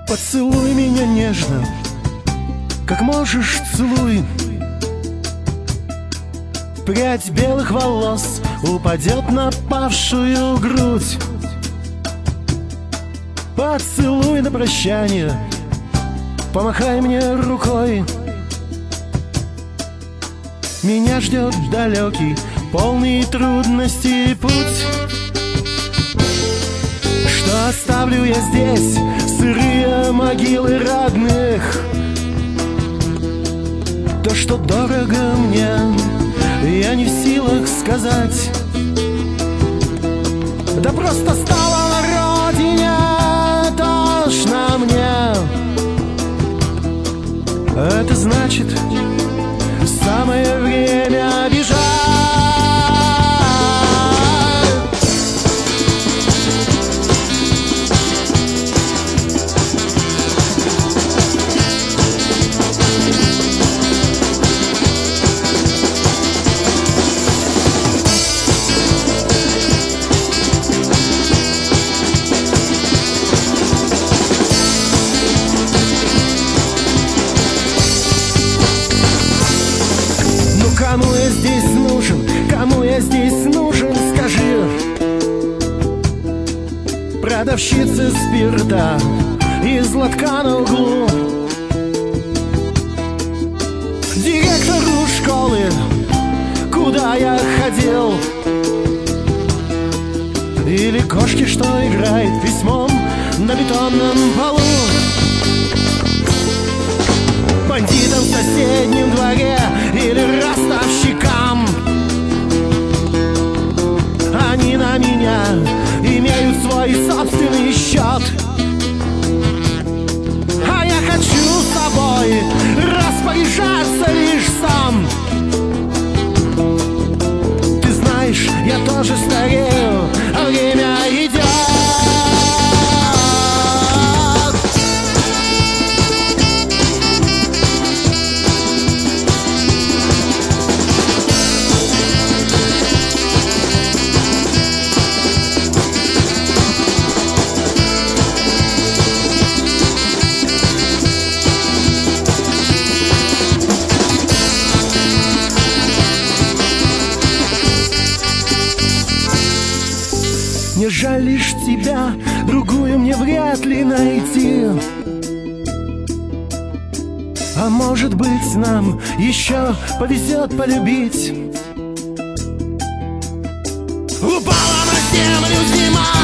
Поцелуй меня нежно, как можешь, целуй. Прядь белых волос упадет на павшую грудь. Поцелуй на прощание, помахай мне рукой. Меня ждет далекий, полный трудностей путь. Что оставлю я здесь сырые могилы родных? То, что дорого мне, я не в силах сказать. Да просто стало на родине тошно мне. Это значит, самое время бежать. Кому я здесь нужен? Кому я здесь нужен? Скажи. Продавщице спирта из лотка на углу, директору школы, куда я ходил, или кошке, что играет письмом на бетонном полу, бандитам в соседнем дворе или ростовщикам. Они на меня имеют свой собственный счет, а я хочу с собой распоряжаться лишь сам. Ты знаешь, я тоже старею, а время идет. Мне жаль лишь тебя, другую мне вряд ли найти. А может быть, нам еще повезет полюбить. Упала на землю зима,